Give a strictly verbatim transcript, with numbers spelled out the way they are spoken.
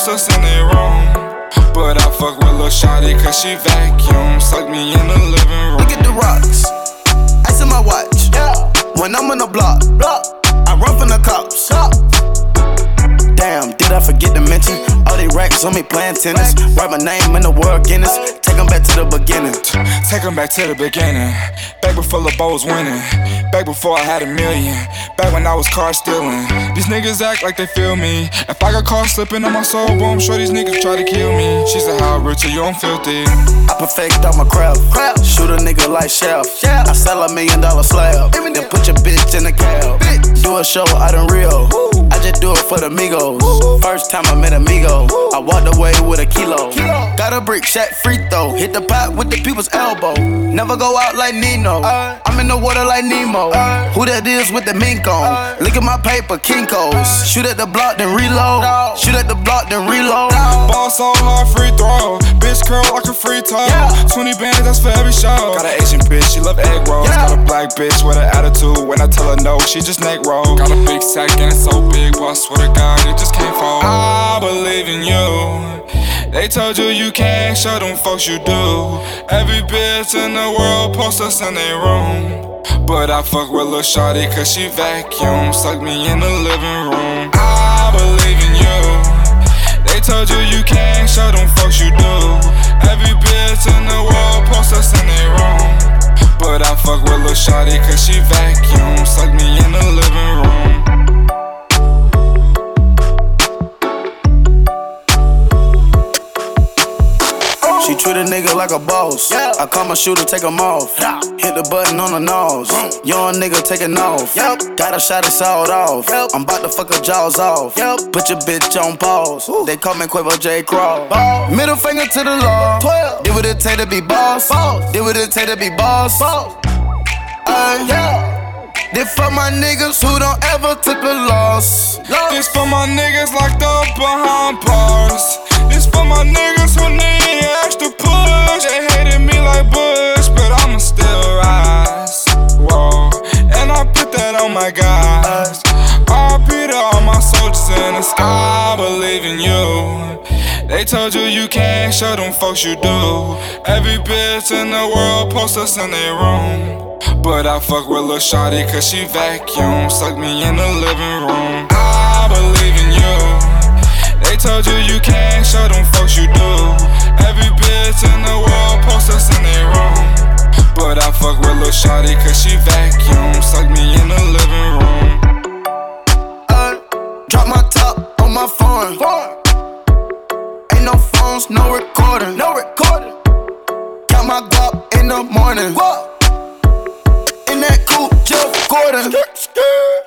post us in their room. But I fuck with Lil Shawty cause she vacuum. Suck me in the living room. Look at the rocks, ice in my watch. Yeah. When I'm on the block, block. I run from the cops. Stop. Damn, did I forget to mention all these racks on me playing tennis? Write my name in the world Guinness. Take them back to the beginning. Take them back to the beginning. Back before LeBeau was winning. Back before I had a million. Back when I was car stealing. These niggas act like they feel me. If I got caught slipping on my soul, boy, I'm sure these niggas try to kill me. She said, how rich are you? I'm filthy. I perfect all my craft. Shoot a nigga like Chef. I sell a million dollar slab. Then put your bitch in the cab. Do a show out in Rio. I just do it for the Migos. First time I met Amigo, I walked away with a kilo. Got a brick, shot free throw. Hit the pot with the people's elbow. Never go out like Nino. I'm in the water like Nemo. Who that is with the mink on? Look at my paper, Kinko's. Shoot at the block, then reload. Shoot at the block, then reload. Ball so hard, free throw. Bitch curl like a free toe. twenty bands, that's for every show. Got an Asian bitch, she love egg rolls. Got a black bitch with an attitude. When I tell her no, she just neck roll. Got a big sack and it's so big, boy, I swear to God, it just can't fall. I believe in you. They told you you can't, show them folks you do. Every bitch in the world post us in their room. But I fuck with Lil Shawty cause she vacuum. Suck me in the living room. I believe in you. They told you you can't, show them folks you do. Every bitch in the world post us in their room. But I fuck with Lil Shawty cause she vacuum. Suck me in the living room. She treat a nigga like a boss. Yeah. I call my shooter, take him off. Yeah. Hit the button on the nose. Mm. Young nigga taking off. Yep. Got a shot, it's sawed off. Yep. I'm about to fuck her jaws off. Yep. Put your bitch on pause. Ooh. They call me Quavo J. Crawl. Ball. Middle finger to the law. twelve. Did what it take to be boss. boss. Did what it take to be boss. boss. Uh, yeah. This for my niggas who don't ever took a loss. loss. This for my niggas locked up behind bars. This for my niggas who need extra push. They hated me like Bush, but I'ma still rise. Whoa, and I put that on my guys. R I P to all my soldiers in the sky. I believe in you. They told you you can't, show them folks you do. Every bitch in the world post us in their room. But I fuck with Lil Shawty cause she vacuum. Suck me in the living room. I believe in you. They told you you can't, show them folks you do. Every bitch in the world post us in their room. But I fuck with Lil Shawty cause she vacuum. Suck me in the living room. uh, Drop my top on my phone. Ain't no phones, no recording. No recording. Count my guap in the morning. Whoa. In that coupe, Jeff Gordon.